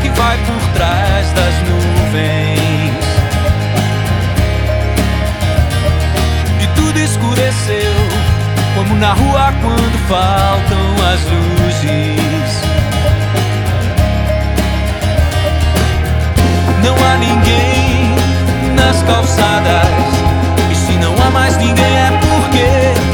que vai por trás das nuvens. E tudo escureceu, como na rua quando faltam as luzes.